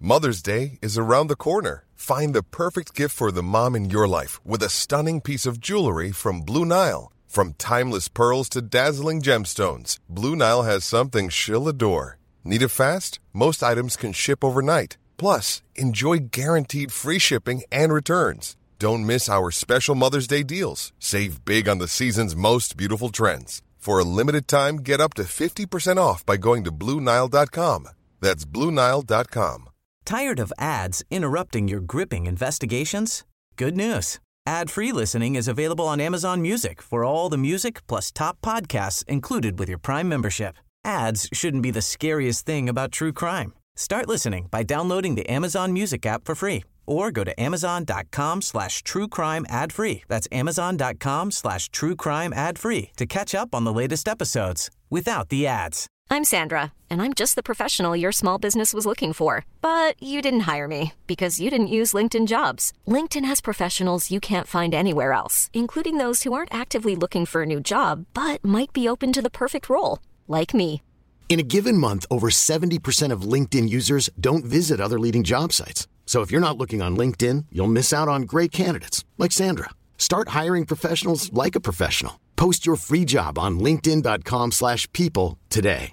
Mother's Day is around the corner. Find the perfect gift for the mom in your life with a stunning piece of jewelry from Blue Nile. From timeless pearls to dazzling gemstones, Blue Nile has something she'll adore. Need it fast? Most items can ship overnight. Plus, enjoy guaranteed free shipping and returns. Don't miss our special Mother's Day deals. Save big on the season's most beautiful trends. For a limited time, get up to 50% off by going to BlueNile.com. That's BlueNile.com. Tired of ads interrupting your gripping investigations? Good news. Ad-free listening is available on Amazon Music for all the music plus top podcasts included with your Prime membership. Ads shouldn't be the scariest thing about true crime. Start listening by downloading the Amazon Music app for free or go to amazon.com/truecrime ad-free. That's amazon.com/truecrime ad-free to catch up on the latest episodes without the ads. I'm Sandra, and I'm just the professional your small business was looking for. But you didn't hire me because you didn't use LinkedIn Jobs. LinkedIn has professionals you can't find anywhere else, including those who aren't actively looking for a new job, but might be open to the perfect role, like me. In a given month, over 70% of LinkedIn users don't visit other leading job sites. So if you're not looking on LinkedIn, you'll miss out on great candidates like Sandra. Start hiring professionals like a professional. Post your free job on linkedin.com/people today.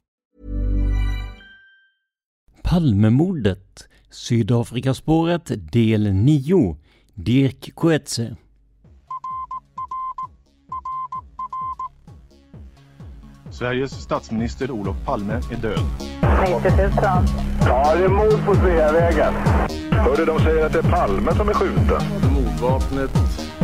Palmemordet, Sydafrikaspåret del 9, Dirk Coetzee. Sveriges statsminister Olof Palme är död. 90 000. Ja, det är mord på Sveavägen. Hörde de säger att det är Palme som är skjuten. Mordvapnet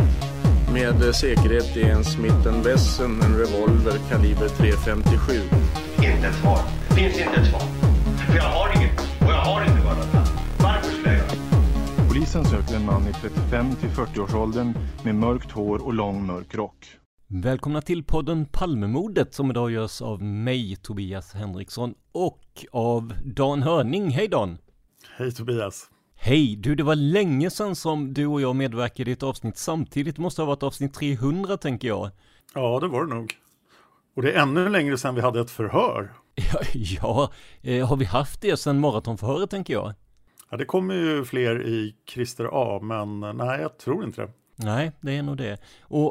med säkerhet är en Smith & Wesson, en revolver kaliber .357. Inte ett svar. Finns inte ett svar. För jag har inget. Och jag har inte varit. Varför skulle jag? Polisen söker en man i 35 till 40-årsåldern med mörkt hår och lång mörk rock. Välkomna till podden Palmemordet som idag görs av mig, Tobias Henriksson, och av Dan Hörning. Hej Dan! Hej Tobias! Hej! Du, det var länge sedan som du och jag medverkade i ett avsnitt samtidigt. Det måste ha varit avsnitt 300, tänker jag. Ja, det var det nog. Och det är ännu längre sedan vi hade ett förhör. Ja, har vi haft det sedan maratonförhöret, tänker jag? Ja, det kommer ju fler i Christer A, men nej, jag tror inte det. Nej, det är nog det. Och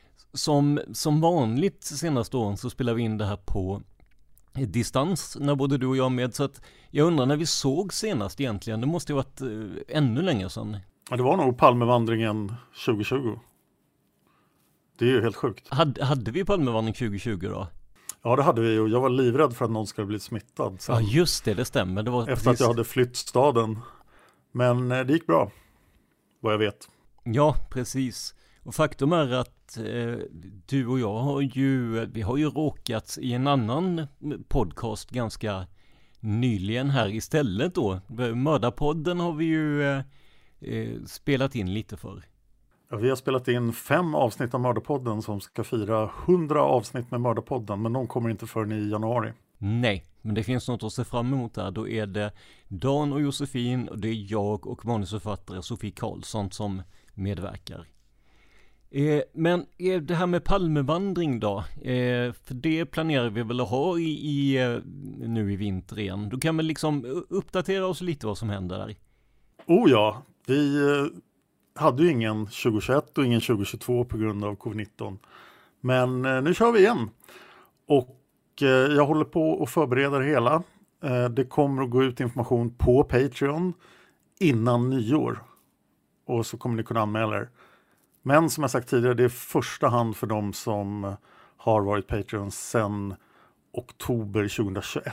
som vanligt senaste åren så spelar vi in det här på distans när både du och jag är med. Så att jag undrar när vi såg senast egentligen. Det måste ju varit ännu längre sedan. Ja, det var nog Palmevandringen 2020. Det är ju helt sjukt. Hade vi Palmevandring 2020 då? Ja, det hade vi, och jag var livrädd för att någon skulle bli smittad sen. Ja, just det stämmer. Det var efter precis... att jag hade flytt staden. Men det gick bra, vad jag vet. Ja, precis. Och faktum är att du och jag har ju råkat i en annan podcast ganska nyligen här istället då. Mördarpodden har vi ju spelat in lite för. Ja, vi har spelat in 5 avsnitt av Mördarpodden som ska fira 100 avsnitt med Mördarpodden, men de kommer inte förrän i januari. Nej, men det finns något att se fram emot där. Då är det Dan och Josefin, och det är jag och manusförfattare Sofie Karlsson som medverkar. Men det här med Palmevandring då, för det planerar vi väl att ha nu i vinter igen. Då kan vi liksom uppdatera oss lite vad som händer där. Oh ja, vi hade ju ingen 2021 och ingen 2022 på grund av covid-19. Men nu kör vi igen. Och jag håller på att förbereda det hela. Det kommer att gå ut information på Patreon innan nyår. Och så kommer ni kunna anmäla er. Men som jag sagt tidigare, det är första hand för de som har varit Patreon sedan oktober 2021.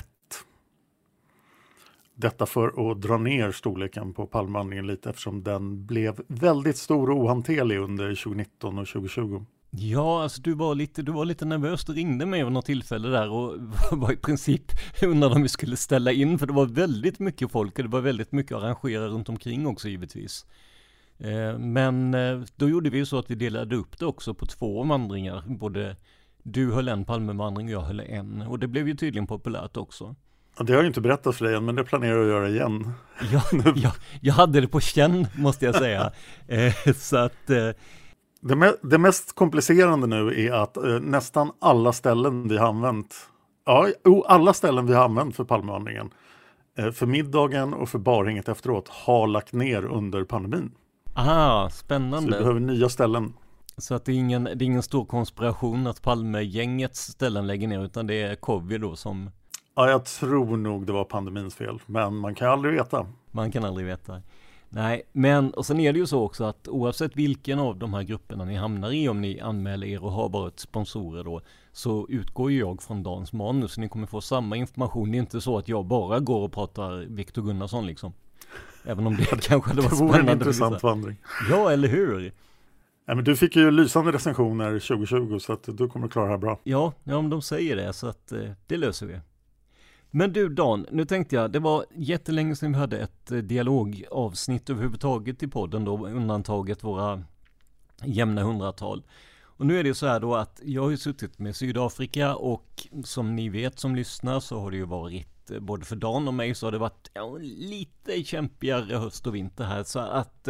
Detta för att dra ner storleken på Palmevandringen lite, eftersom den blev väldigt stor och ohanterlig under 2019 och 2020. Ja, alltså du var lite nervös. Du ringde mig vid något tillfälle där och var i princip undrade om vi skulle ställa in, för det var väldigt mycket folk och det var väldigt mycket att arrangera runt omkring också givetvis. Men då gjorde vi ju så att vi delade upp det också på 2 vandringar. Både du höll en Palmevandring och jag höll en. Och det blev ju tydligen populärt också. Ja, det har jag inte berättat för dig än, men det planerar jag att göra igen. Jag hade det på känn, måste jag säga. Så att... Det mest komplicerande nu är att nästan alla ställen vi har använt... alla ställen vi har använt för Palmevandringen för middagen och för barhänget efteråt har lagt ner under pandemin. Aha, spännande. Så vi behöver nya ställen. Så att det är ingen stor konspiration att Palme-gängets ställen lägger ner, utan det är covid då som... Ja, jag tror nog det var pandemins fel, men man kan aldrig veta. Man kan aldrig veta. Nej, men och sen är det ju så också att oavsett vilken av de här grupperna ni hamnar i, om ni anmäler er och har varit sponsorer då, så utgår ju jag från Dans manus. Ni kommer få samma information. Det är inte så att jag bara går och pratar Viktor Gunnarsson liksom. Även om det kanske hade varit spännande. Det vore en intressant vandring. Ja, eller hur? Ja, men du fick ju lysande recensioner 2020 så att du kommer klara det här bra. Ja, om de säger det så att det löser vi. Men du Dan, nu tänkte jag, det var jättelänge sedan vi hade ett dialogavsnitt överhuvudtaget i podden då, undantaget våra jämna 100-tal. Och nu är det så här då att jag har ju suttit med Sydafrika och som ni vet som lyssnar så har det ju varit, både för Dan och mig så har det varit lite kämpigare höst och vinter här så att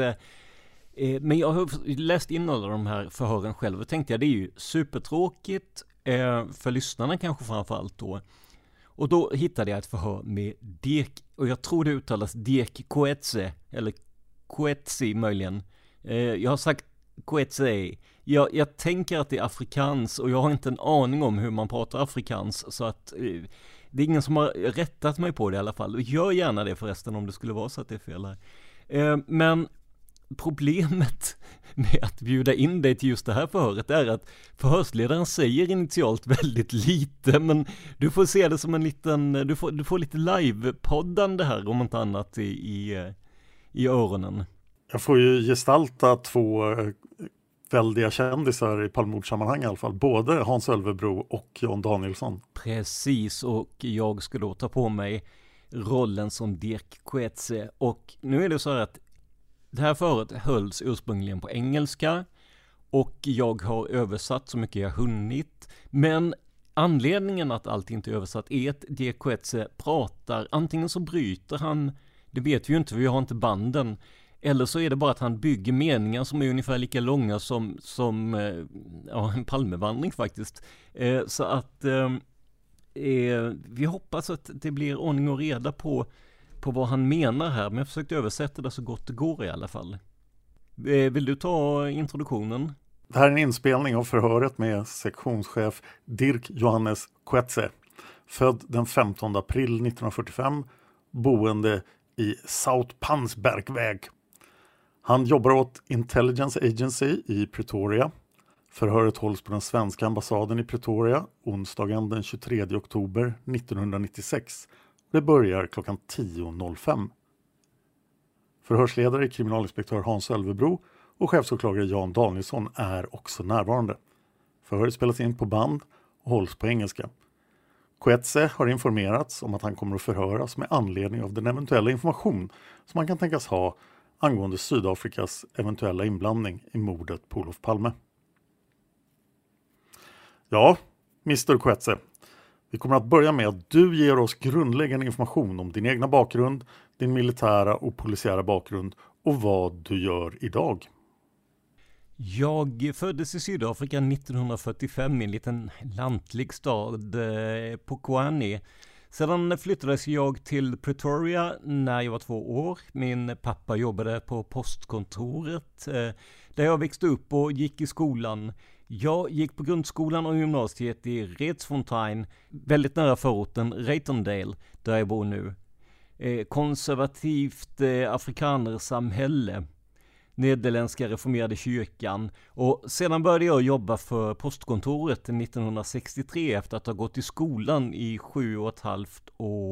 men jag har läst in alla de här förhören själv och tänkte jag det är ju supertråkigt för lyssnarna kanske framförallt då. Och då hittade jag ett förhör med Dirk, och jag tror det uttalas Dirk Coetzee, eller Coetzee möjligen. Jag har sagt Coetzee. Jag tänker att det är afrikans och jag har inte en aning om hur man pratar afrikans, så att det är ingen som har rättat mig på det i alla fall. Och gör gärna det förresten om det skulle vara så att det är fel här. Men problemet med att bjuda in dig till just det här förhöret är att förhörsledaren säger initialt väldigt lite, men du får se det som en liten, du får lite live-poddande här om inte annat i öronen. Jag får ju gestalta två väldiga kändisar i Palmemordssammanhang i alla fall, både Hans Ölvebro och Jan Danielsson. Precis, och jag ska då ta på mig rollen som Dirk Coetzee, och nu är det så här att det här förhöret hölls ursprungligen på engelska och jag har översatt så mycket jag hunnit. Men anledningen att allt inte är översatt är att Dirk Coetzee pratar, antingen så bryter han, det vet vi ju inte, vi har inte banden, eller så är det bara att han bygger meningar som är ungefär lika långa som en Palmevandring faktiskt. Så att vi hoppas att det blir ordning och reda på vad han menar här, men jag har försökt översätta det så gott det går i alla fall. Vill du ta introduktionen? Det här är en inspelning av förhöret med sektionschef Dirk Johannes Coetzee, född den 15 april 1945, boende i Zoutpansbergweg. Han jobbar åt Intelligence Agency i Pretoria. Förhöret hålls på den svenska ambassaden i Pretoria onsdagen den 23 oktober 1996. Det börjar klockan 10.05. Förhörsledare kriminalinspektör Hans Ölvebro och chefsåklagare Jan Danielsson är också närvarande. Förhöret spelas in på band och hålls på engelska. Coetzee har informerats om att han kommer att förhöras med anledning av den eventuella information som man kan tänkas ha angående Sydafrikas eventuella inblandning i mordet på Olof Palme. Ja, Mr. Coetzee. Vi kommer att börja med att du ger oss grundläggande information om din egna bakgrund, din militära och polisiära bakgrund och vad du gör idag. Jag föddes i Sydafrika 1945 i en liten lantlig stad på Kwani. Sedan flyttades jag till Pretoria när jag var 2 år. Min pappa jobbade på postkontoret där jag växte upp och gick i skolan. Jag gick på grundskolan och gymnasiet i Rietsfontein, väldigt nära förorten Reitondale, där jag bor nu. Konservativt afrikanersamhälle, nederländska reformerade kyrkan. Och sedan började jag jobba för postkontoret 1963 efter att ha gått i skolan i 6,5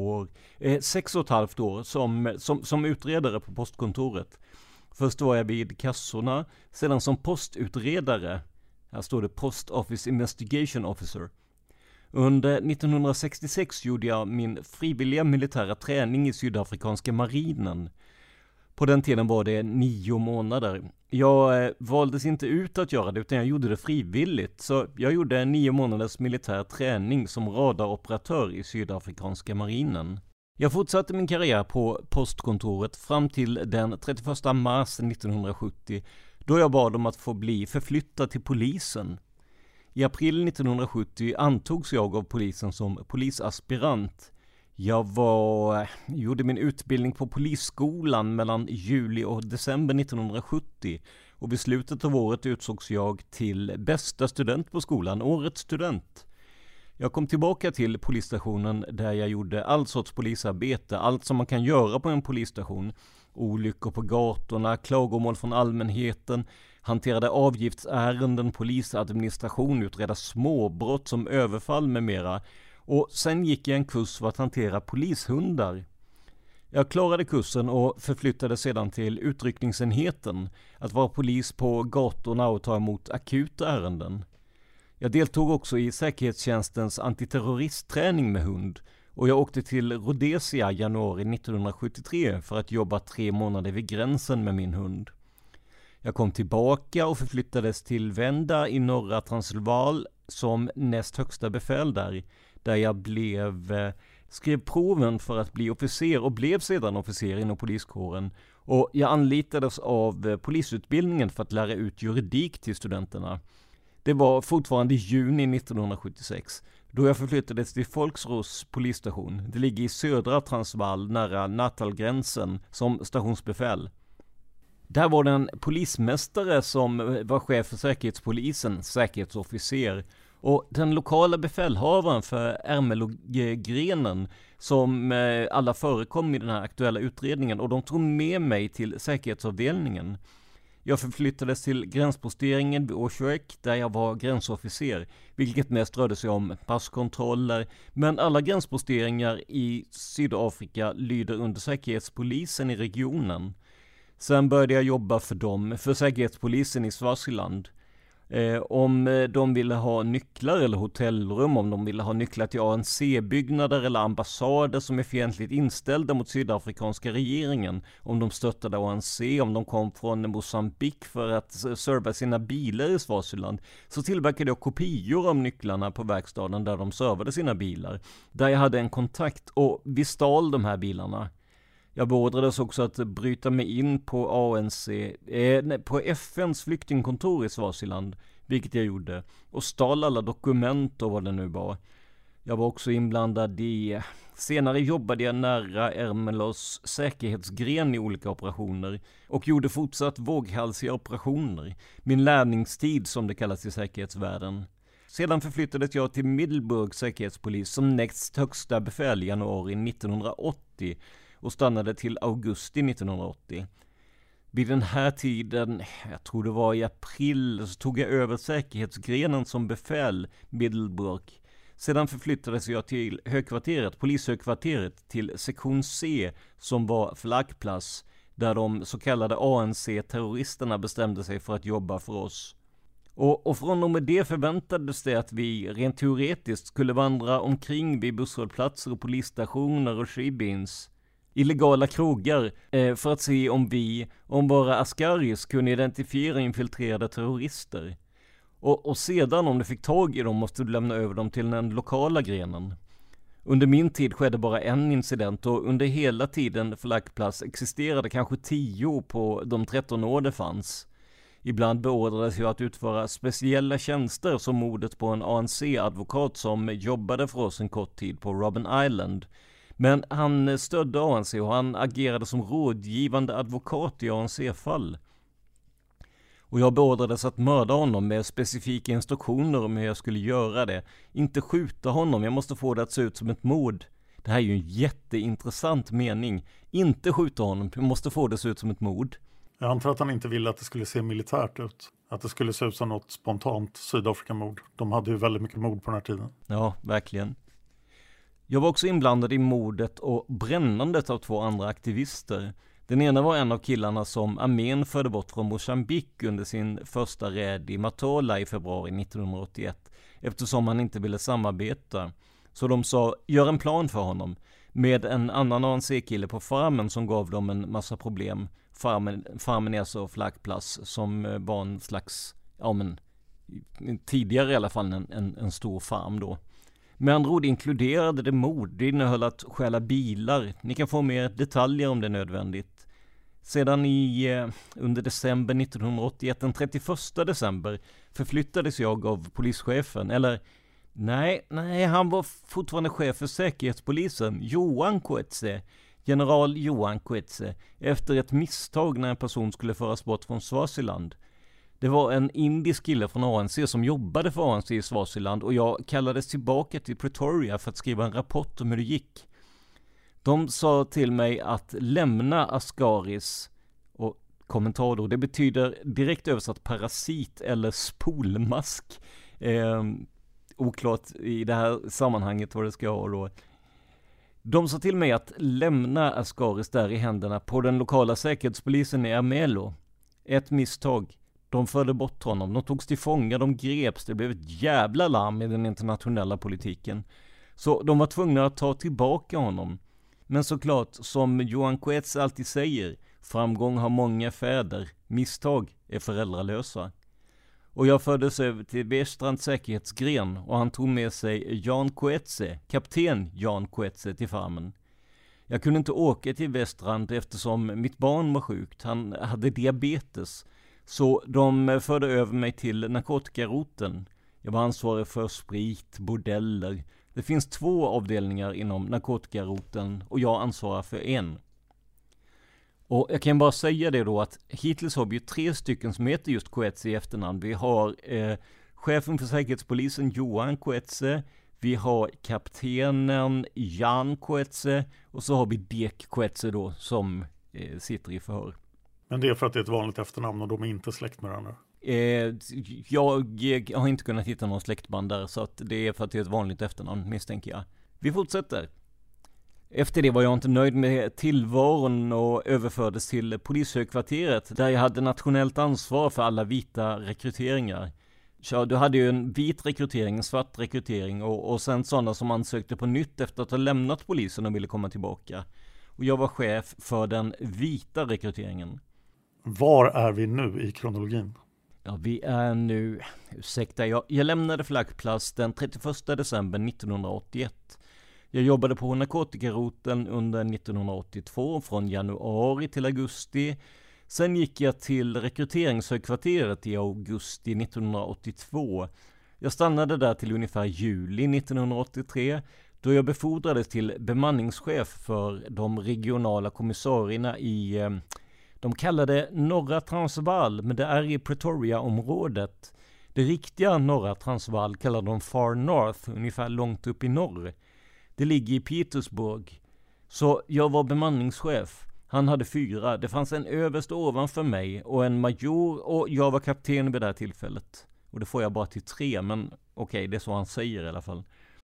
år som utredare på postkontoret. Först var jag vid kassorna, sedan som postutredare. Här står det Post Office Investigation Officer. Under 1966 gjorde jag min frivilliga militära träning i sydafrikanska marinen. På den tiden var det 9 månader. Jag valdes inte ut att göra det utan jag gjorde det frivilligt. Så jag gjorde 9 månaders militär träning som radaroperatör i sydafrikanska marinen. Jag fortsatte min karriär på postkontoret fram till den 31 mars 1970 då jag bad om att få bli förflyttad till polisen. I april 1970 antogs jag av polisen som polisaspirant. Jag gjorde min utbildning på polisskolan mellan juli och december 1970 och vid slutet av året utsågs jag till bästa student på skolan, årets student. Jag kom tillbaka till polisstationen där jag gjorde all sorts polisarbete, allt som man kan göra på en polisstation. Olyckor på gatorna, klagomål från allmänheten, hanterade avgiftsärenden, polisadministration, utreda småbrott som överfall med mera. Och sen gick jag en kurs för att hantera polishundar. Jag klarade kursen och förflyttade sedan till utryckningsenheten, att vara polis på gatorna och ta emot akuta ärenden. Jag deltog också i säkerhetstjänstens antiterroristträning med hund och jag åkte till Rhodesia januari 1973 för att jobba 3 månader vid gränsen med min hund. Jag kom tillbaka och förflyttades till Venda i norra Transvaal som näst högsta befäl där jag skrev proven för att bli officer och blev sedan officer inom poliskåren. Och jag anlitades av polisutbildningen för att lära ut juridik till studenterna. Det var fortfarande juni 1976 då jag förflyttades till Volksros polisstation. Det ligger i södra Transvaal nära Natalgränsen som stationsbefäl. Där var det en polismästare som var chef för säkerhetspolisen, säkerhetsofficer. Och den lokala befälhavaren för Ermelogrenen som alla förekom i den här aktuella utredningen och de tog med mig till säkerhetsavdelningen. Jag förflyttades till gränsposteringen vid Oshoek där jag var gränsofficer, vilket mest rörde sig om passkontroller, men alla gränsposteringar i Sydafrika lyder under säkerhetspolisen i regionen. Sen började jag jobba för säkerhetspolisen i Swaziland. Om de ville ha nycklar eller hotellrum, om de ville ha nycklar till ANC-byggnader eller ambassader som är fientligt inställda mot sydafrikanska regeringen, om de stöttade ANC, om de kom från Mosambik för att serva sina bilar i Swaziland, så tillverkade jag kopior av nycklarna på verkstaden där de servade sina bilar, där jag hade en kontakt och vi stal de här bilarna. Jag beordrades också att bryta mig in på på FNs flyktingkontor i Swaziland, vilket jag gjorde, och stal alla dokument och vad det nu var. Jag var också inblandad senare jobbade jag nära Ermelos säkerhetsgren i olika operationer och gjorde fortsatt våghalsiga operationer, min lärningstid som det kallas i säkerhetsvärlden. Sedan förflyttades jag till Middelburg säkerhetspolis som näst högsta befäl i januari 1980 och stannade till augusti 1980. Vid den här tiden, jag tror det var i april, så tog jag över säkerhetsgrenen som befäl Middelburg. Sedan förflyttades jag till polishögkvarteret till sektion C som var flaggplats där de så kallade ANC-terroristerna bestämde sig för att jobba för oss. Och från och med det förväntades det att vi rent teoretiskt skulle vandra omkring vid busshållplatser och polisstationer och shebins, illegala krogar, för att se om våra askaris kunde identifiera infiltrerade terrorister. Och sedan om du fick tag i dem måste du lämna över dem till den lokala grenen. Under min tid skedde bara en incident och under hela tiden flaggplats existerade kanske 10 på de 13 år det fanns. Ibland beordrades jag att utföra speciella tjänster som mordet på en ANC-advokat som jobbade för oss en kort tid på Robben Island. Men han stödde ANC och han agerade som rådgivande advokat i ANC-fall. Och jag beordrades att mörda honom med specifika instruktioner om hur jag skulle göra det. Inte skjuta honom, jag måste få det att se ut som ett mord. Det här är ju en jätteintressant mening. Inte skjuta honom, jag måste få det att se ut som ett mord. Jag antar att han inte ville att det skulle se militärt ut. Att det skulle se ut som något spontant Sydafrikamord. De hade ju väldigt mycket mord på den här tiden. Ja, verkligen. Jag var också inblandad i mordet och brännandet av 2 andra aktivister. Den ena var en av killarna som armén förde bort från Mosambik under sin första räd i Matola i februari 1981 eftersom han inte ville samarbeta. Så de sa, gör en plan för honom med en annan ANC-kille på farmen som gav dem en massa problem. Farmen är alltså flaggplats som var en slags, tidigare i alla fall en stor farm då. Med andra ord inkluderade det mord. Det innehöll att stjäla bilar. Ni kan få mer detaljer om det är nödvändigt. Sedan under december 1981, den 31 december, förflyttades jag av polischefen. Eller Nej, han var fortfarande chef för säkerhetspolisen, Johan Coetzee, general Johan Coetzee, efter ett misstag när en person skulle föras bort från Swaziland. Det var en indisk kille från ANC som jobbade för ANC i Swaziland och jag kallades tillbaka till Pretoria för att skriva en rapport om hur det gick. De sa till mig att lämna Ascaris, och kommentar då, det betyder direkt översatt parasit eller spolmask. Oklart i det här sammanhanget vad det ska ha då. De sa till mig att lämna Ascaris där i händerna på den lokala säkerhetspolisen i Ermelo. Ett misstag. De förde bort honom, de togs till fånga, de greps, det blev ett jävla larm i den internationella politiken. Så de var tvungna att ta tillbaka honom. Men såklart, som Johan Coetzee alltid säger, framgång har många fäder, misstag är föräldralösa. Och jag fördes över till Westrands säkerhetsgren och han tog med sig Jan Coetzee, kapten Jan Coetzee, till farmen. Jag kunde inte åka till Westrand eftersom mitt barn var sjukt, han hade diabetes. Så de förde över mig till narkotikaroten. Jag var ansvarig för sprit, bordeller. Det finns 2 avdelningar inom narkotikaroten och jag ansvarar för en. Och jag kan bara säga det då att hittills har vi 3 stycken som heter just Coetzee i efternamn. Vi har chefen för säkerhetspolisen Johan Coetzee. Vi har kaptenen Jan Coetzee. Och så har vi Dek Coetzee då som sitter i förhör. Men det är för att det är ett vanligt efternamn och de är inte släkt med varandra? Jag har inte kunnat hitta någon släktband där, så att det är för att det är ett vanligt efternamn, misstänker jag. Vi fortsätter. Efter det var jag inte nöjd med tillvaron och överfördes till polishögkvarteret där jag hade nationellt ansvar för alla vita rekryteringar. Så du hade ju en vit rekrytering, en svart rekrytering och sen sådana som ansökte på nytt efter att ha lämnat polisen och ville komma tillbaka. Och jag var chef för den vita rekryteringen. Var är vi nu i kronologin? Ja, vi är nu, jag lämnade flaggplats den 31 december 1981. Jag jobbade på narkotikaroten under 1982 från januari till augusti. Sen gick jag till rekryteringshögkvarteret i augusti 1982. Jag stannade där till ungefär juli 1983 då jag befordrades till bemanningschef för de regionala kommissarierna i, de kallade norra Transvaal, men det är i Pretoria-området. Det riktiga norra Transvaal kallar de Far North, ungefär långt upp i norr. Det ligger i Petersburg. Så jag var bemanningschef. Han hade 4. Det fanns en överst ovanför mig och en major och jag var kapten vid det här tillfället. Och det får jag bara till 3, men okej, det är så han säger i alla fall.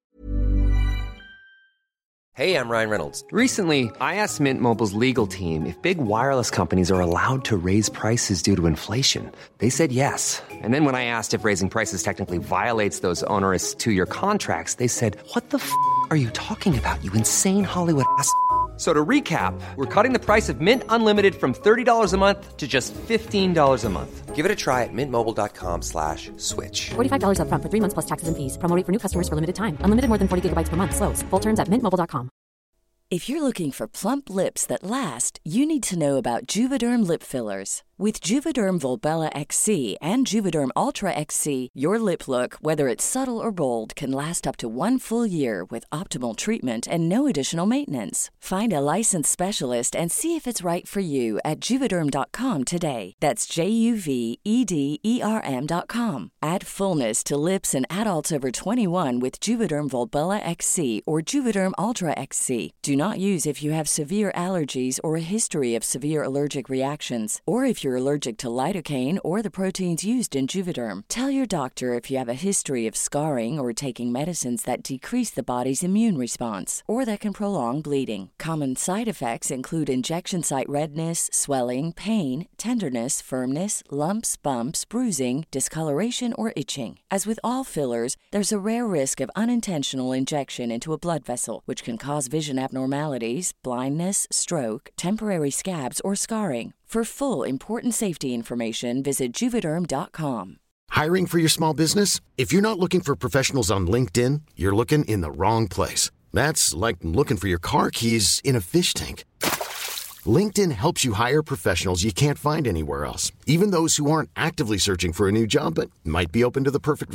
Hey, I'm Ryan Reynolds. Recently, I asked Mint Mobile's legal team if big wireless companies are allowed to raise prices due to inflation. They said yes. And then when I asked if raising prices technically violates those onerous 2-year contracts, they said, "What the f*** are you talking about, you insane Hollywood ass?" So to recap, we're cutting the price of Mint Unlimited from $30 a month to just $15 a month. Give it a try at mintmobile.com/switch. $45 up front for 3 months plus taxes and fees. Promo rate for new customers for limited time. Unlimited more than 40 gigabytes per month. Slows full terms at mintmobile.com. If you're looking for plump lips that last, you need to know about Juvederm lip fillers. With Juvederm Volbella XC and Juvederm Ultra XC, your lip look, whether it's subtle or bold, can last up to 1 full year with optimal treatment and no additional maintenance. Find a licensed specialist and see if it's right for you at Juvederm.com today. That's JUVEDERM.com. Add fullness to lips in adults over 21 with Juvederm Volbella XC or Juvederm Ultra XC. Do not use if you have severe allergies or a history of severe allergic reactions, or if you're allergic to lidocaine or the proteins used in Juvederm. Tell your doctor if you have a history of scarring or taking medicines that decrease the body's immune response or that can prolong bleeding. Common side effects include injection site redness, swelling, pain, tenderness, firmness, lumps, bumps, bruising, discoloration, or itching. As with all fillers, there's a rare risk of unintentional injection into a blood vessel, which can cause vision abnormalities, blindness, stroke, temporary scabs, or scarring. For full, important safety information, visit Juvederm.com. Hiring for your small business? If you're not looking for professionals on LinkedIn, you're looking in the wrong place. That's like looking for your car keys in a fish tank. LinkedIn helps you hire professionals you can't find anywhere else, even those who aren't actively searching for a new job but might be open to the perfect role.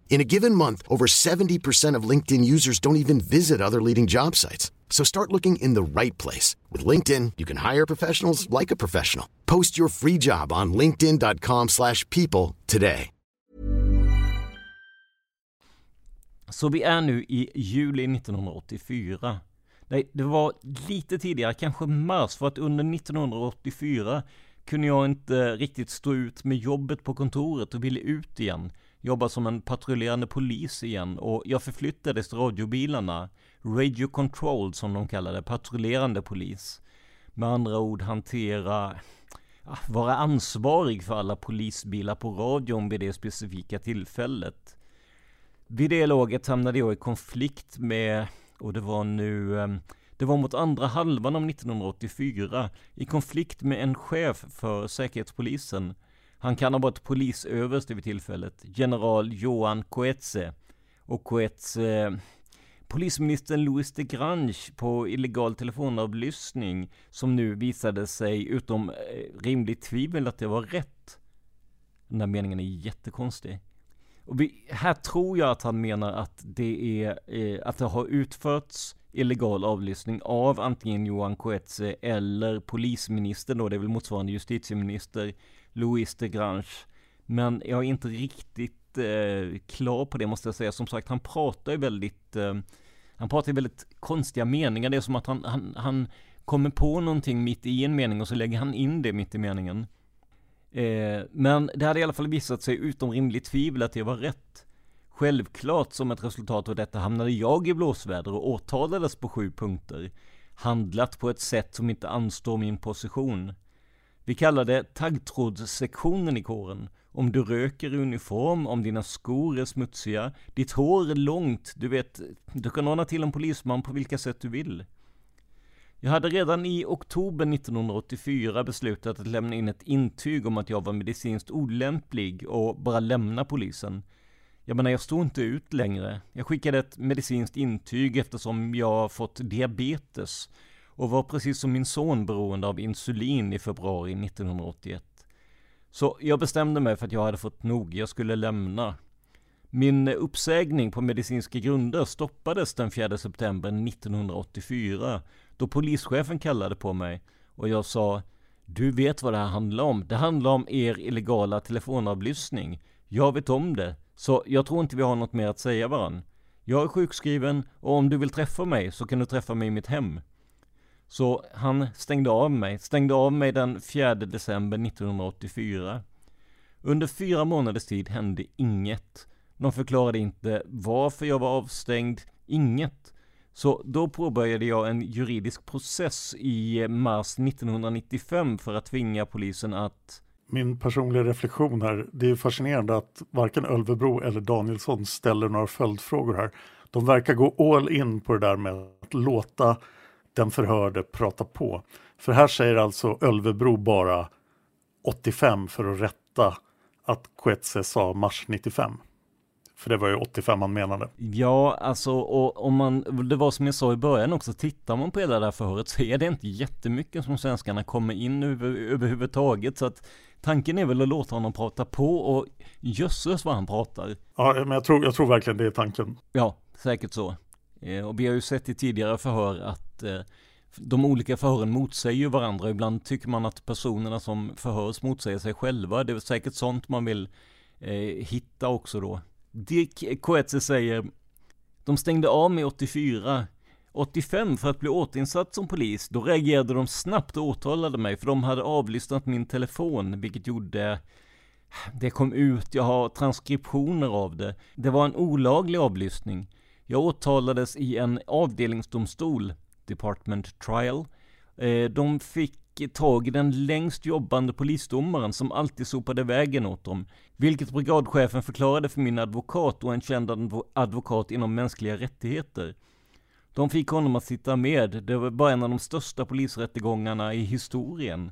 In a given month, over 70% of LinkedIn users don't even visit other leading job sites. So start looking in the right place. With LinkedIn, you can hire professionals like a professional. Post your free job on linkedin.com/people today. Så vi är nu i juli 1984. Nej, det var lite tidigare, kanske mars, för att under 1984 kunde jag inte riktigt stå ut med jobbet på kontoret och ville ut igen. Jobba som en patrullerande polis igen, och jag förflyttades till radiobilarna, radio control som de kallade, patrullerande polis. Med andra ord vara ansvarig för alla polisbilar på radion vid det specifika tillfället. Vid det laget hamnade jag i konflikt med, och det var mot andra halvan av 1984, i konflikt med en chef för säkerhetspolisen. Han kan ha varit polisöverste vid tillfället, general Johan Coetze. Och Coetze, polisministern Louis de Grange på illegal telefonavlyssning, som nu visade sig utom rimligt tvivel att det var rätt. Den här meningen är jättekonstig. Och här tror jag att han menar att det har utförts illegal avlyssning av antingen Johan Coetze eller polisministern, då det är väl motsvarande justitieminister Louis de Grange. Men jag är inte riktigt klar på det, måste jag säga. Som sagt, han pratar ju väldigt konstiga meningar. Det är som att han kommer på någonting mitt i en mening och så lägger han in det mitt i meningen. Men det hade i alla fall visat sig utom rimligt tvivel att det var rätt. Självklart som ett resultat av detta hamnade jag i blåsväder och åtalades på 7 punkter. Handlat på ett sätt som inte anstår min position. Vi kallar det taggtrådssektionen i kåren. Om du röker i uniform, om dina skor är smutsiga, ditt hår är långt, du kan ordna till en polisman på vilka sätt du vill. Jag hade redan i oktober 1984 beslutat att lämna in ett intyg om att jag var medicinskt olämplig och bara lämna polisen. Jag stod inte ut längre. Jag skickade ett medicinskt intyg eftersom jag fått diabetes och var precis som min son beroende av insulin i februari 1981. Så jag bestämde mig för att jag hade fått nog. Jag skulle lämna. Min uppsägning på medicinska grunder stoppades den 4 september 1984 då polischefen kallade på mig och jag sa: du vet vad det här handlar om. Det handlar om er illegala telefonavlyssning. Jag vet om det, så jag tror inte vi har något mer att säga varann. Jag är sjukskriven och om du vill träffa mig så kan du träffa mig i mitt hem. Så han stängde av mig den 4 december 1984. Under 4 månaders tid hände inget. De förklarade inte varför jag var avstängd, inget. Så då påbörjade jag en juridisk process i mars 1995 för att tvinga polisen att... Min personliga reflektion här, det är fascinerande att varken Ölvebro eller Danielsson ställer några följdfrågor här. De verkar gå all in på det där med att låta den förhörde prata på. För här säger alltså Ölvebro bara 85 för att rätta att Coetze sa mars 95. För det var ju 85 man menade. Ja, alltså, och om det var som jag sa i början också, tittar man på hela det här förhöret så är det inte jättemycket som svenskarna kommer in överhuvudtaget. Så att tanken är väl att låta honom prata på och jösses vad han pratar. Ja, men jag tror verkligen det är tanken. Ja, säkert så. Och vi har ju sett i tidigare förhör att de olika förhören motsäger varandra. Ibland tycker man att personerna som förhörs motsäger sig själva. Det är säkert sånt man vill hitta också då. Dick Coetze säger: de stängde av mig 84. 85 för att bli återinsatt som polis. Då reagerade de snabbt och åtalade mig för de hade avlyssnat min telefon, vilket gjorde... Det kom ut, jag har transkriptioner av det. Det var en olaglig avlyssning. Jag åtalades i en avdelningsdomstol, Department Trial. De fick tag i den längst jobbande polisdomaren som alltid sopade vägen åt dem, vilket brigadchefen förklarade för min advokat och en känd advokat inom mänskliga rättigheter. De fick honom att sitta med. Det var bara en av de största polisrättegångarna i historien.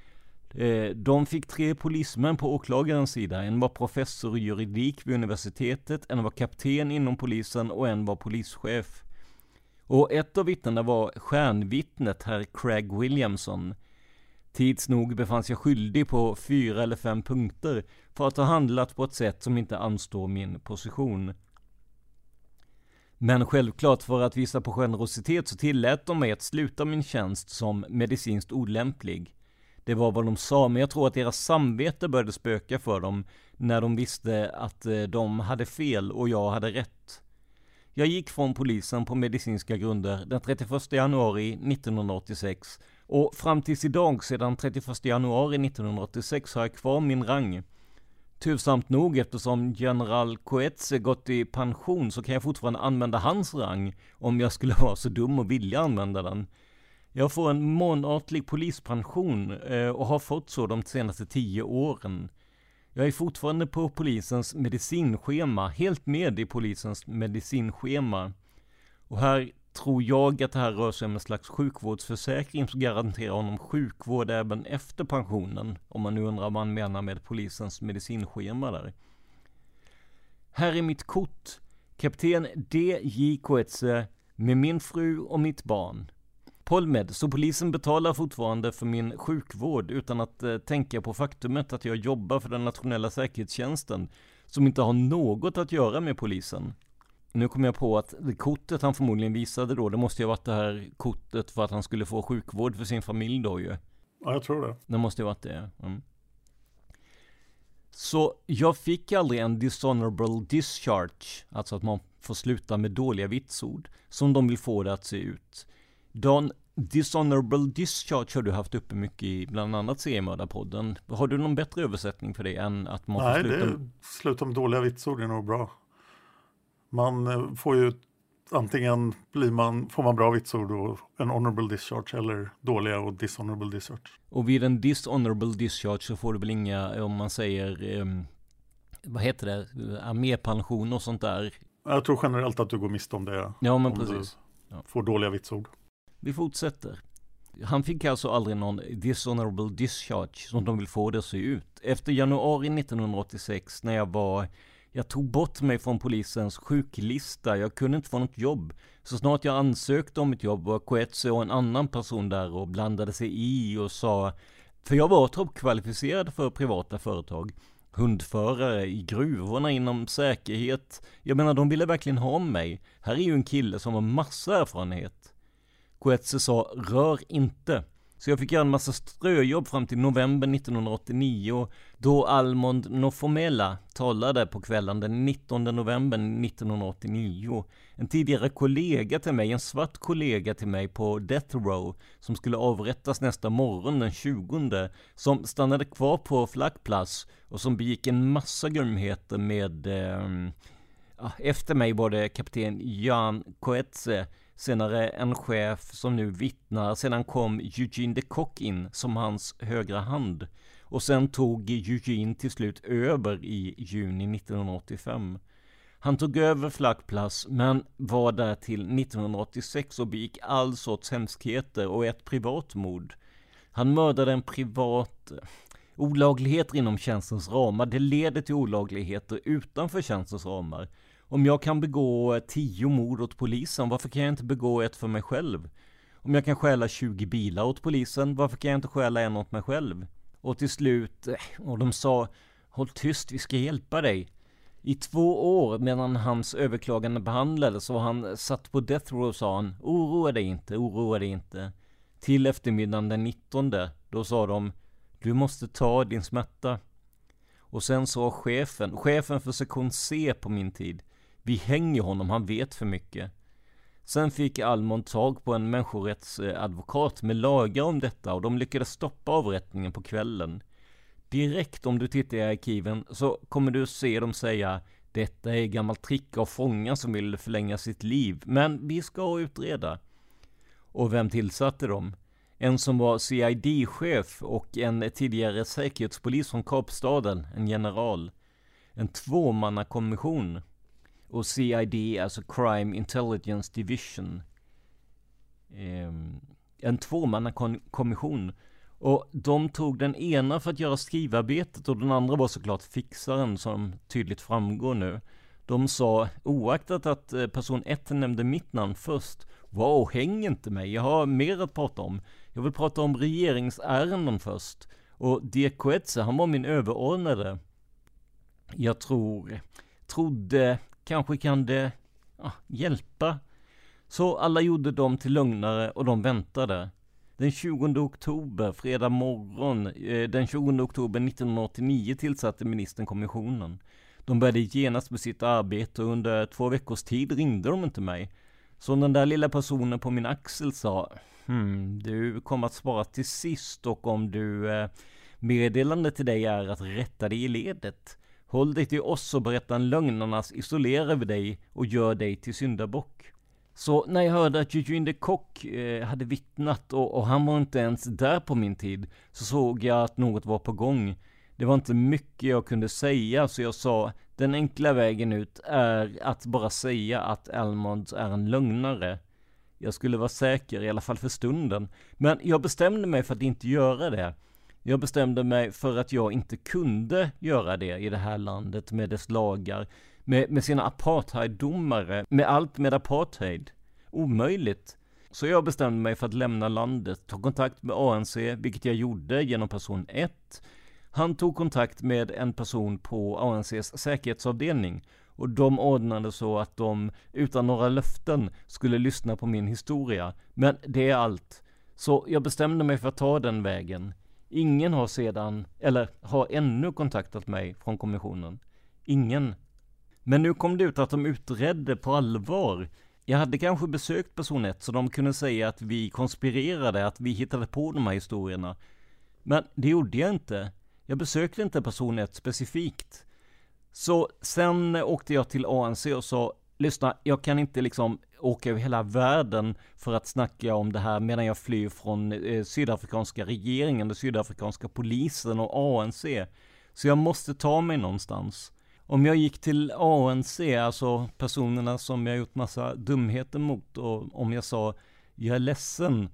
De fick 3 polismän på åklagarens sida. En var professor i juridik vid universitetet, en var kapten inom polisen och en var polischef. Och ett av vittnena var stjärnvittnet herr Craig Williamson. Tids nog befanns jag skyldig på 4 eller 5 punkter för att ha handlat på ett sätt som inte anstår min position. Men självklart för att visa på generositet så tillät de mig att sluta min tjänst som medicinskt olämplig. Det var vad de sa, men jag tror att deras samvete började spöka för dem när de visste att de hade fel och jag hade rätt. Jag gick från polisen på medicinska grunder den 31 januari 1986 och fram tills idag sedan 31 januari 1986 har jag kvar min rang. Tursamt nog, eftersom general Coetze gått i pension så kan jag fortfarande använda hans rang om jag skulle vara så dum och vilja använda den. Jag får en månatlig polispension och har fått så de senaste 10 åren. Jag är fortfarande på polisens medicinschema, helt med i polisens medicinschema. Och här tror jag att det här rör sig om en slags sjukvårdsförsäkring som garanterar honom sjukvård även efter pensionen, om man nu undrar vad man menar med polisens medicinschema där. Här är mitt kort, kapten D.J. Coetze med min fru och mitt barn. Polmed, så polisen betalar fortfarande för min sjukvård utan att tänka på faktumet att jag jobbar för den nationella säkerhetstjänsten som inte har något att göra med polisen. Nu kommer jag på att det kortet han förmodligen visade då, det måste ju ha varit det här kortet för att han skulle få sjukvård för sin familj då ju. Ja, jag tror det. Det måste ju ha varit det. Mm. Så jag fick aldrig en dishonorable discharge, alltså att man får sluta med dåliga vitsord, som de vill få det att se ut. Dishonorable discharge har du haft uppe mycket i bland annat seriemördarpodden. Har du någon bättre översättning för det än att man får sluta? Nej, sluta med dåliga vitsord är nog bra. Man får ju antingen får man bra vitsord och en honorable discharge eller dåliga och dishonorable discharge. Och vid en dishonorable discharge så får du väl inga, om man säger, vad heter det, armépension och sånt där? Jag tror generellt att du går miste om det. Ja, men precis. Får dåliga vitsord. Vi fortsätter. Han fick alltså aldrig någon dishonorable discharge som de vill få det att se ut. Efter januari 1986 när jag tog bort mig från polisens sjuklista. Jag kunde inte få något jobb. Så snart jag ansökte om ett jobb var Coetze och en annan person där och blandade sig i och sa, för jag var toppkvalificerad för privata företag. Hundförare i gruvorna inom säkerhet. Jag menar, de ville verkligen ha mig. Här är ju en kille som har massa erfarenhet. Coetze sa, rör inte. Så jag fick göra en massa ströjobb fram till november 1989 då Almond Nofomela talade på kvällen den 19 november 1989. En tidigare kollega till mig, en svart kollega till mig på Death Row som skulle avrättas nästa morgon den 20, som stannade kvar på Flackplats och som begick en massa grymheter med efter mig var det kapten Jan Coetze, senare en chef som nu vittnar. Sedan kom Eugene de Kock in som hans högra hand. Och sen tog Eugene till slut över i juni 1985. Han tog över Flackplats men var där till 1986 och begick all sorts hemskheter och ett privatmord. Han mördade en privat... Olagligheter inom tjänstens ramar, det leder till olagligheter utanför tjänstens ramar. Om jag kan begå 10 mord åt polisen, varför kan jag inte begå ett för mig själv? Om jag kan stjäla 20 bilar åt polisen, varför kan jag inte stjäla en åt mig själv? Och till slut, och de sa, håll tyst, vi ska hjälpa dig. I 2 år medan hans överklagande behandlades så han satt på Death Row, sa han, oroa dig inte. Till eftermiddagen den 19, då sa de, du måste ta din smärta. Och sen sa chefen för sektion C på min tid, vi hänger honom, han vet för mycket. Sen fick Almond tag på en människorättsadvokat med lagar om detta och de lyckades stoppa avrättningen på kvällen. Direkt om du tittar i arkiven så kommer du se dem säga, detta är gammalt trick av fångar som vill förlänga sitt liv, men vi ska utreda. Och vem tillsatte dem? En som var CID-chef och en tidigare säkerhetspolis från Kapstaden, en general. En 2-mannakommission. Och CID, alltså Crime Intelligence Division. En 2-mannakommission. Och de tog den ena för att göra skrivarbetet och den andra var såklart fixaren, som tydligt framgår nu. De sa, oaktat att person 1 nämnde mitt namn först, wow, häng inte mig, jag har mer att prata om. Jag vill prata om regeringsärenden först. Och Dirk Coetze, han var min överordnade. Jag trodde, kanske kan det hjälpa. Så alla gjorde dem till lögnare och de väntade. Den 20 oktober, fredag morgon, den 20 oktober 1989 tillsatte ministern kommissionen. De började genast med sitt arbete och under 2 veckors tid ringde de inte mig. Så den där lilla personen på min axel sa, du kommer att svara till sist och om du meddelande till dig är att rätta dig i ledet. Håll dig till oss och berätta en lögnarnas, isolerar vi dig och gör dig till syndabock. Så när jag hörde att Eugene de Kock hade vittnat och han var inte ens där på min tid, så såg jag att något var på gång. Det var inte mycket jag kunde säga, så jag sa, den enkla vägen ut är att bara säga att Almond är en lögnare. Jag skulle vara säker, i alla fall för stunden. Men jag bestämde mig för att inte göra det. Jag bestämde mig för att jag inte kunde göra det i det här landet med dess lagar. Med sina apartheiddomare, med allt med apartheid. Omöjligt. Så jag bestämde mig för att lämna landet, ta kontakt med ANC, vilket jag gjorde genom person 1. Han tog kontakt med en person på ANCs säkerhetsavdelning och de ordnade så att de utan några löften skulle lyssna på min historia. Men det är allt. Så jag bestämde mig för att ta den vägen. Ingen har sedan, eller har ännu kontaktat mig från kommissionen. Ingen. Men nu kom det ut att de utredde på allvar. Jag hade kanske besökt person 1 så de kunde säga att vi konspirerade, att vi hittade på de här historierna. Men det gjorde jag inte. Jag besökte inte person 1 specifikt. Så sen åkte jag till ANC och sa, lyssna, jag kan inte åka över hela världen för att snacka om det här medan jag flyr från sydafrikanska regeringen, den sydafrikanska polisen och ANC. Så jag måste ta mig någonstans. Om jag gick till ANC, alltså personerna som jag gjort massa dumheter mot, och om jag sa, jag är ledsen,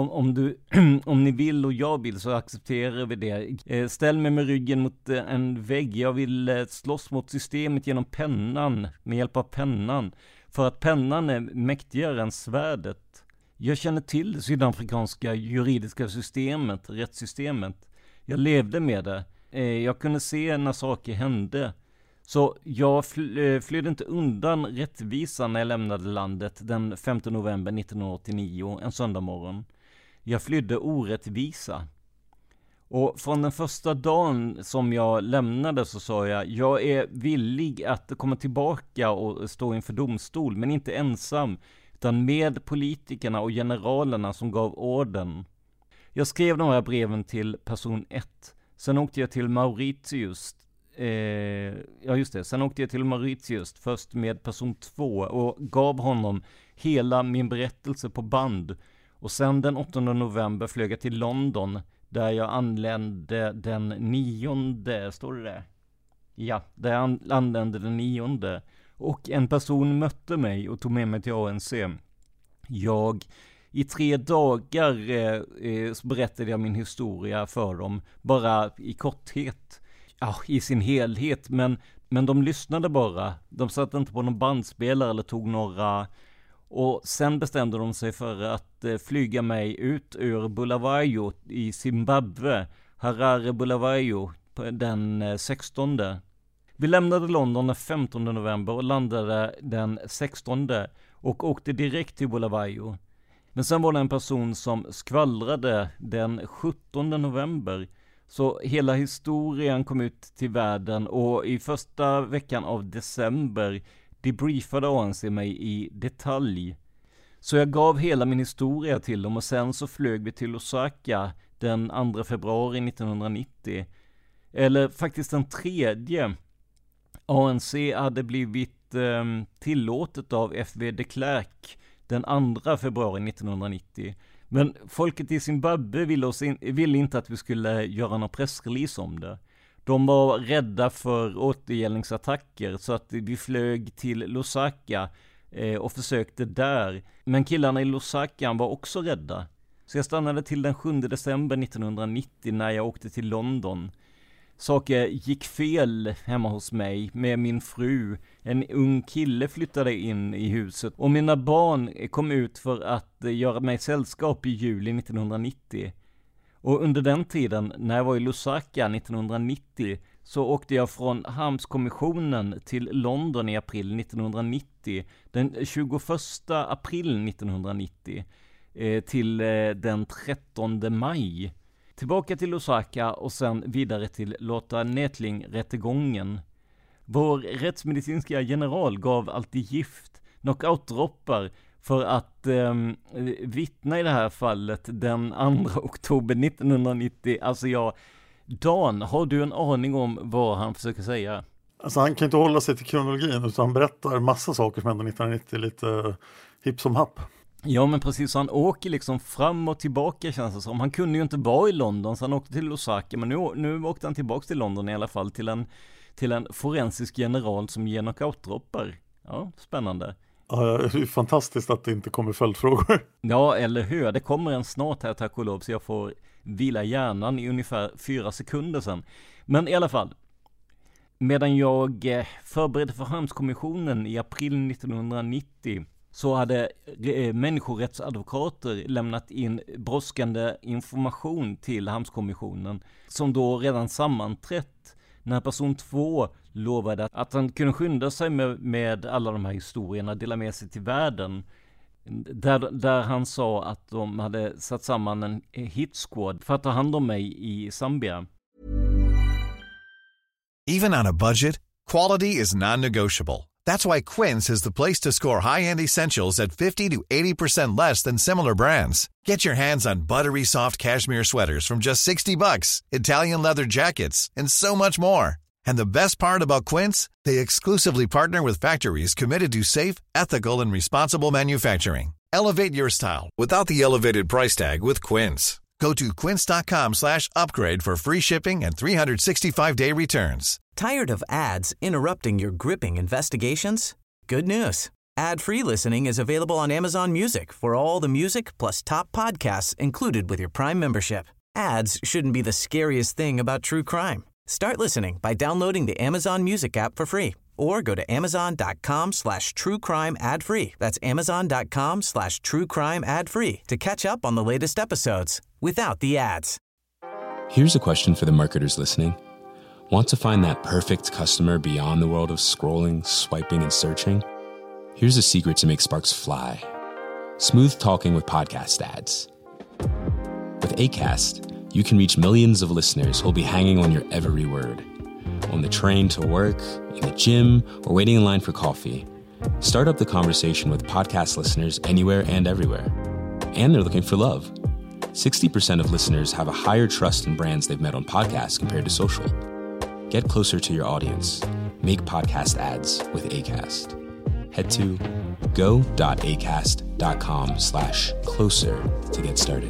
om ni vill och jag vill så accepterar vi det. Ställ mig med ryggen mot en vägg. Jag vill slåss mot systemet genom pennan, med hjälp av pennan. För att pennan är mäktigare än svärdet. Jag känner till det sydafrikanska juridiska systemet, rättssystemet. Jag levde med det. Jag kunde se när saker hände. Så jag flydde inte undan rättvisan när jag lämnade landet den 5 november 1989, en söndag morgon. Jag flydde orättvisa. Och från den första dagen som jag lämnade så sa jag är villig att komma tillbaka och stå inför domstol, men inte ensam, utan med politikerna och generalerna som gav orden. Jag skrev de här breven till person 1. Sen åkte jag till Mauritius. Sen åkte jag till Mauritius först med person 2 och gav honom hela min berättelse på band. Och sen den 8 november flög jag till London där jag anlände den 9, står det där? Ja, där jag anlände den 9. Och en person mötte mig och tog med mig till ANC. I 3 dagar berättade jag min historia för dem, bara i korthet. Ja, i sin helhet, men de lyssnade bara. De satt inte på någon bandspelare eller tog några. Och sen bestämde de sig för att flyga mig ut ur Bulawayo i Zimbabwe, Harare Bulawayo, den 16. Vi lämnade London den 15 november och landade den 16 och åkte direkt till Bulawayo. Men sen var det en person som skvallrade den 17 november. Så hela historien kom ut till världen och i första veckan av december debriefade ANC mig i detalj. Så jag gav hela min historia till dem och sen så flög vi till Lusaka den 2 februari 1990. Eller faktiskt den 3. ANC hade blivit tillåtet av F.W. de Klerk den 2 februari 1990. Men folket i Zimbabwe ville inte att vi skulle göra någon pressrelease om det. De var rädda för återgällningsattacker så att vi flög till Lusaka och försökte där. Men killarna i Lusaka var också rädda. Så jag stannade till den 7 december 1990 när jag åkte till London. saker gick fel hemma hos mig med min fru. En ung kille flyttade in i huset och mina barn kom ut för att göra mig sällskap i juli 1990. Och under den tiden, när jag var i Lusaka 1990, så åkte jag från Hamnskommissionen till London i april 1990. Den 21 april 1990 till den 13 maj. Tillbaka till Lusaka och sen vidare till Lotta Netling-rättegången. Vår rättsmedicinska general gav alltid gift, knockout-droppar, för att vittna i det här fallet den 2 oktober 1990. Alltså Dan, har du en aning om vad han försöker säga? Alltså han kan inte hålla sig till kronologin utan han berättar massa saker som hände 1990, lite hipp som happ. Ja, men precis, så han åker liksom fram och tillbaka, känns det som. Han kunde ju inte vara i London, så han åkte till Lusaka, men nu åkte han tillbaka till London i alla fall, till en forensisk general som ger knockout-droppar. Ja, spännande. Ja, det är ju fantastiskt att det inte kommer följdfrågor. Ja, eller hur? Det kommer en snart här, tack och lov, så jag får vila hjärnan i ungefär 4 sekunder sen. Men i alla fall, medan jag förberedde för Hamnskommissionen i april 1990 så hade människorättsadvokater lämnat in brådskande information till Hamnskommissionen, som då redan sammanträtt när person 2 lovade att han kunde skynda sig med alla de här historierna, dela med sig till världen. Där han sa att de hade satt samman en hit squad för att ta hand om mig i Zambia. Even on a budget, quality is non-negotiable. That's why Quince is the place to score high-end essentials at 50 to 80% less than similar brands. Get your hands on buttery soft cashmere sweaters from just $60, Italian leather jackets, and so much more. And the best part about Quince, they exclusively partner with factories committed to safe, ethical, and responsible manufacturing. Elevate your style without the elevated price tag with Quince. Go to quince.com/upgrade for free shipping and 365-day returns. Tired of ads interrupting your gripping investigations? Good news. Ad-free listening is available on Amazon Music for all the music plus top podcasts included with your Prime membership. Ads shouldn't be the scariest thing about true crime. Start listening by downloading the Amazon Music app for free or go to amazon.com/truecrime ad-free. That's amazon.com/truecrime ad-free to catch up on the latest episodes without the ads. Here's a question for the marketers listening. Want to find that perfect customer beyond the world of scrolling, swiping, and searching? Here's a secret to make sparks fly. Smooth talking with podcast ads. With Acast, you can reach millions of listeners who'll be hanging on your every word. On the train to work, in the gym, or waiting in line for coffee. Start up the conversation with podcast listeners anywhere and everywhere. And they're looking for love. 60% of listeners have a higher trust in brands they've met on podcasts compared to social. Get closer to your audience. Make podcast ads with Acast. Head to go.acast.com/closer to get started.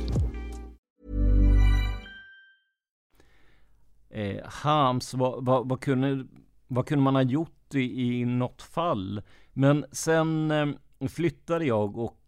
Hams, vad kunde man ha gjort i något fall? Men sen flyttade jag och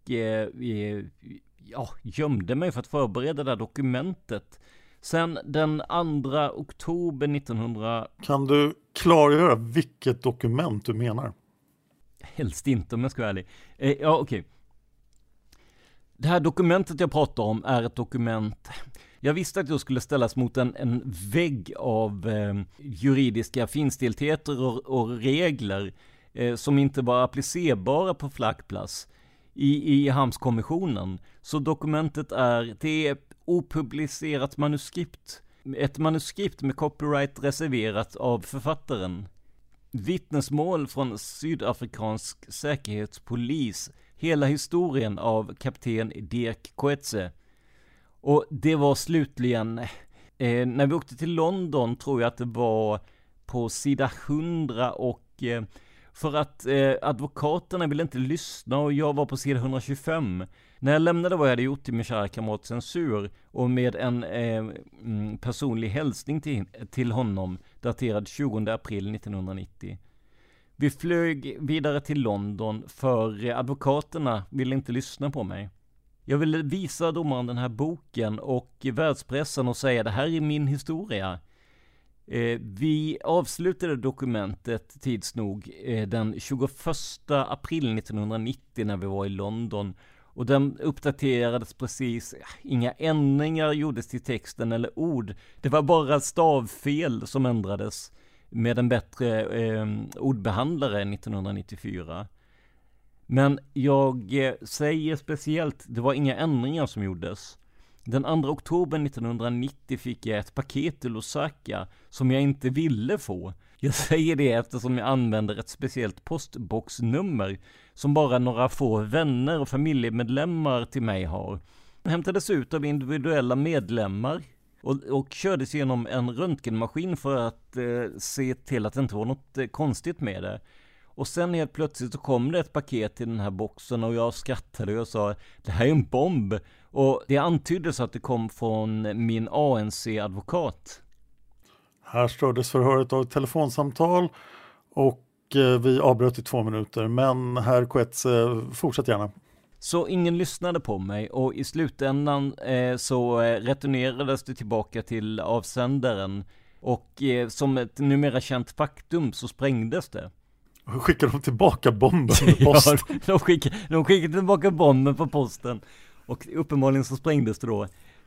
gömde mig för att förbereda det här dokumentet. Sen den 2 oktober 1900... Kan du klargöra vilket dokument du menar? Helst inte, om jag ska vara ärlig. Okej. Det här dokumentet jag pratar om är ett dokument... Jag visste att jag skulle ställas mot en vägg av juridiska finstiltheter och regler som inte var applicerbara på flaggplats i Hamnskommissionen. Så dokumentet det är opublicerat manuskript. Ett manuskript med copyright reserverat av författaren. Vittnesmål från sydafrikansk säkerhetspolis. Hela historien av kapten Dirk Coetzee. Och det var slutligen, när vi åkte till London tror jag att det var på sida 100 och för att advokaterna ville inte lyssna och jag var på sida 125. När jag lämnade vad jag hade gjort till min kära kamrat censur och med en personlig hälsning till honom daterad 20 april 1990. Vi flög vidare till London för advokaterna ville inte lyssna på mig. Jag ville visa domaren den här boken och världspressen och säga det här är min historia. Vi avslutade dokumentet tids nog den 21 april 1990 när vi var i London. Och den uppdaterades precis, inga ändringar gjordes till texten eller ord. Det var bara stavfel som ändrades med en bättre ordbehandlare 1994. Men jag säger speciellt, det var inga ändringar som gjordes. Den 2 oktober 1990 fick jag ett paket till Osaka som jag inte ville få. Jag säger det eftersom jag använder ett speciellt postboxnummer som bara några få vänner och familjemedlemmar till mig har. Den hämtades ut av individuella medlemmar och kördes genom en röntgenmaskin för att se till att det inte var något konstigt med det. Och sen helt plötsligt så kom det ett paket till den här boxen och jag skrattade och sa det här är en bomb. Och det antyddes att det kom från min ANC-advokat. Här stördes förhöret av ett telefonsamtal och vi avbröt i 2 minuter. Men herr Coetze, fortsätt gärna. Så ingen lyssnade på mig och i slutändan så returnerades det tillbaka till avsändaren. Och som ett numera känt faktum så sprängdes det. Skickade de tillbaka bomben med post? Ja, de skickade tillbaka bomben på posten. Och uppenbarligen så sprängdes det då.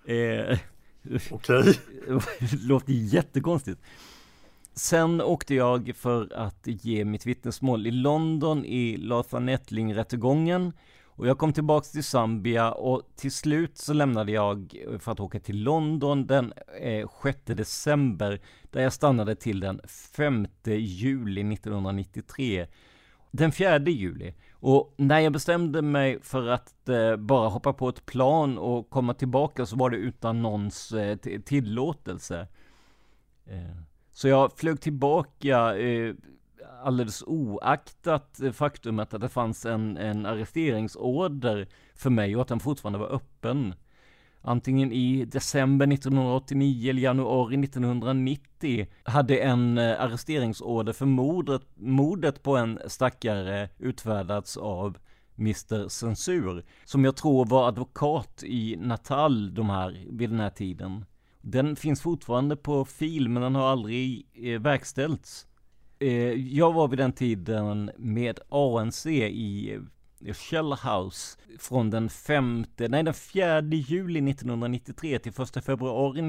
Okej. Det låter jättekonstigt. Sen åkte jag för att ge mitt vittnesmål i London i Lathan-Ettling-rättegången. Och jag kom tillbaka till Zambia och till slut så lämnade jag för att åka till London den 6 december. Där jag stannade till den 5 juli 1993. Den 4 juli. Och när jag bestämde mig för att bara hoppa på ett plan och komma tillbaka så var det utan någons tillåtelse. Så jag flög tillbaka alldeles oaktat faktumet att det fanns en arresteringsorder för mig och att den fortfarande var öppen. Antingen i december 1989 eller januari 1990 hade en arresteringsorder för mordet på en stackare utfärdats av Mr. Censur, som jag tror var advokat i Natal vid den här tiden. Den finns fortfarande på fil men den har aldrig verkställts. Jag var vid den tiden med ANC i Shell House från den 4 juli 1993 till 1 februari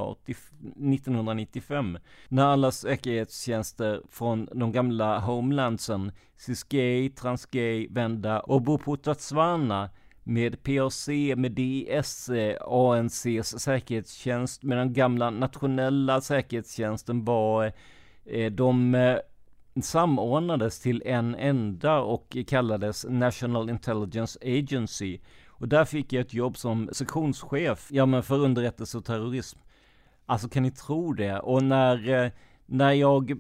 1995 när alla säkerhetstjänster från de gamla homelandsen Ciskei, Transkei, Venda och Bophuthatswana med PAC, med DIS, ANCs säkerhetstjänst med den gamla nationella säkerhetstjänsten var de samordnades till en enda och kallades National Intelligence Agency. Och där fick jag ett jobb som sektionschef för underrättelse och terrorism. Alltså kan ni tro det? Och när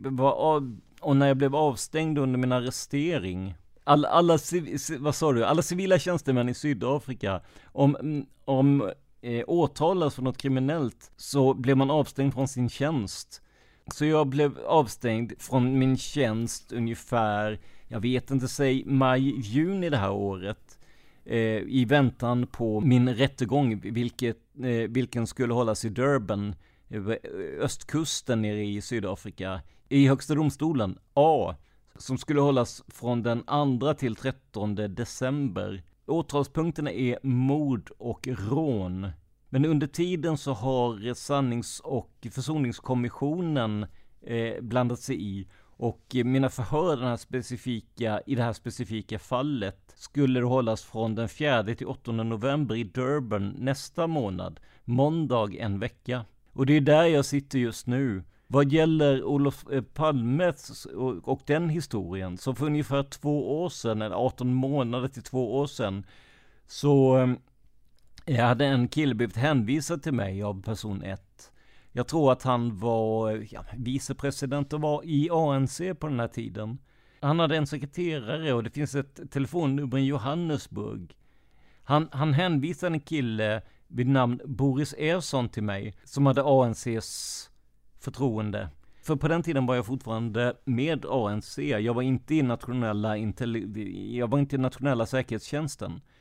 jag blev avstängd under min arrestering, alla civila tjänstemän i Sydafrika om åtalas för något kriminellt så blev man avstängd från sin tjänst. Så jag blev avstängd från min tjänst ungefär, jag vet inte, säg maj-juni det här året. I väntan på min rättegång, vilken skulle hållas i Durban, östkusten nere i Sydafrika, i högsta domstolen A, som skulle hållas från den 2 till 13 december. Åtalspunkterna är mord och rån. Men under tiden så har sannings- och försoningskommissionen blandat sig i. Och mina förhör i det här specifika fallet skulle hållas från den 4 till 8 november i Durban nästa månad. Måndag en vecka. Och det är där jag sitter just nu. Vad gäller Olof Palme och den historien, så för ungefär 2 år sedan, eller 18 månader till 2 år sedan, så jag hade en kille blivit hänvisad till mig av person 1. Jag tror att han var vicepresident och var i ANC på den här tiden. Han hade en sekreterare och det finns ett telefonnummer i Johannesburg. Han hänvisade en kille vid namn Boris Ersson till mig som hade ANCs förtroende. För på den tiden var jag fortfarande med ANC. Jag var inte i nationella säkerhetstjänsten.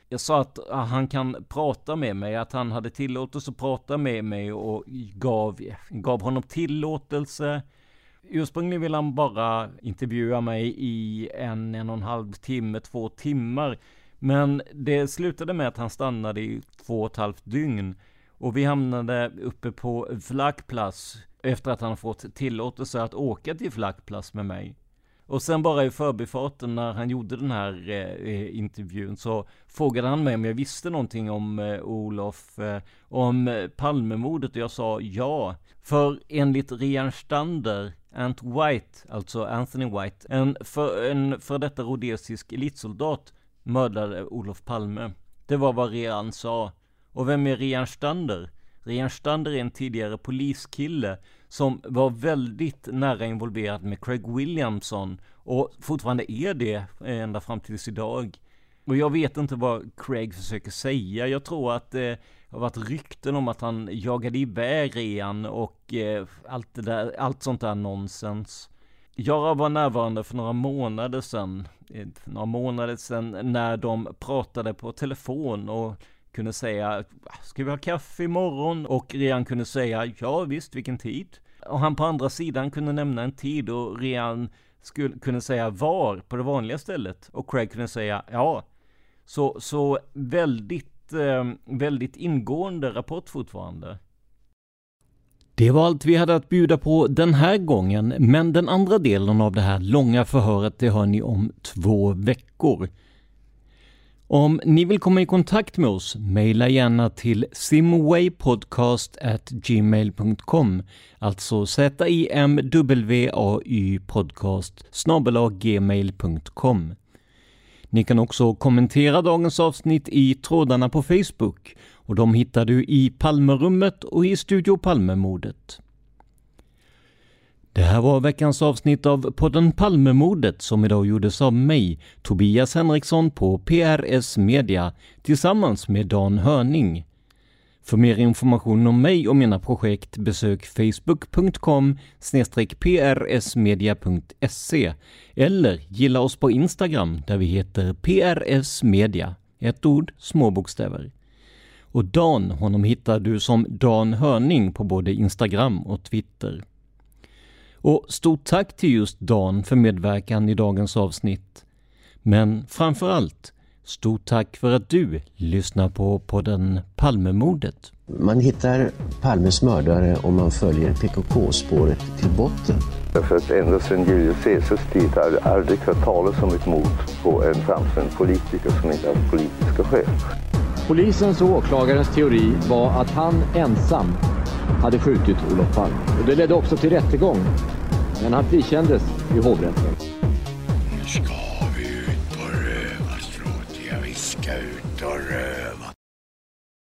Jag sa att han kan prata med mig, att han hade tillåtelse att prata med mig och gav honom tillåtelse. Ursprungligen ville han bara intervjua mig i 1,5 timme, 2 timmar. Men det slutade med att han stannade i 2,5 dygn. Och vi hamnade uppe på Flakplats efter att han fått tillåtelse att åka till Flakplats med mig. Och sen bara i förbifarten när han gjorde den här intervjun så frågade han mig om jag visste någonting om Olof, om Palmemordet, och jag sa ja. För enligt Rian Stander, Anthony White, en för detta rhodesisk elitsoldat mördade Olof Palme. Det var vad Rian sa. Och vem är Rian Stander? Rian Stander är en tidigare poliskille som var väldigt nära involverad med Craig Williamson och fortfarande är det ända fram tills idag. Och jag vet inte vad Craig försöker säga. Jag tror att det har varit rykten om att han jagade iväg Rian och allt sånt där nonsens. Jag var närvarande för några månader sedan när de pratade på telefon och kunde säga, ska vi ha kaffe imorgon? Och Rian kunde säga, ja visst, vilken tid? Och han på andra sidan kunde nämna en tid och Rian kunde säga var på det vanliga stället. Och Craig kunde säga, ja. Så väldigt ingående rapport fortfarande. Det var allt vi hade att bjuda på den här gången, men den andra delen av det här långa förhöret det hör ni om 2 veckor. Om ni vill komma i kontakt med oss, mejla gärna till simwaypodcast@gmail.com, alltså simwaypodcast@gmail.com. Ni kan också kommentera dagens avsnitt i trådarna på Facebook, och de hittar du i Palmerummet och i Studio Palmemordet. Det här var veckans avsnitt av podden Palmemordet som idag gjordes av mig, Tobias Henriksson på PRS Media tillsammans med Dan Hörning. För mer information om mig och mina projekt besök facebook.com/prsmedia.se eller gilla oss på Instagram där vi heter PRS Media, ett ord, små bokstäver. Och Dan, honom hittar du som Dan Hörning på både Instagram och Twitter. Och stort tack till just Dan för medverkan i dagens avsnitt. Men framförallt, stort tack för att du lyssnar på podden Palmemordet. Man hittar Palmes mördare om man följer PKK-spåret till botten. För att ända sedan Julius Caesars tid har det aldrig hört talas om ett mord på en framstående politiker som inte har politiska skäl. Polisens och åklagarens teori var att han ensam hade skjutit Olof Palme. Och det ledde också till rättegång. Men han frikändes i hovrätten. Nu ska vi ut på rövarstråt. Ja, vi ska ut och röva.